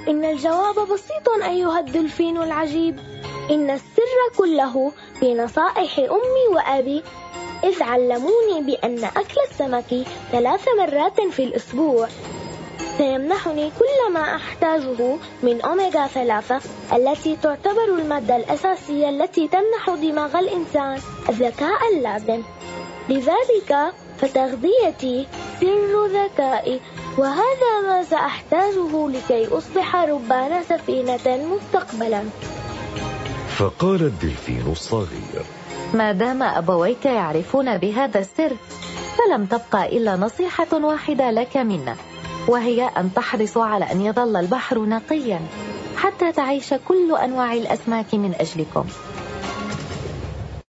إن الجواب بسيط أيها الدلفين العجيب. إن السر كله في نصائح أمي وأبي، إذ علموني بأن أكل السمك 3 مرات في الأسبوع سيمنحني كل ما أحتاجه من أوميغا 3 التي تعتبر المادة الأساسية التي تمنح دماغ الإنسان الذكاء اللازم. لذلك فتغذيتي سر ذكائي، وهذا ما سأحتاجه لكي أصبح ربان سفينة مستقبلا. فقال الدلفين الصغير: ما دام أبويك يعرفون بهذا السر فلم تبقى إلا نصيحة واحدة لك منا، وهي أن تحرصوا على أن يظل البحر نقيا حتى تعيش كل أنواع الأسماك من أجلكم.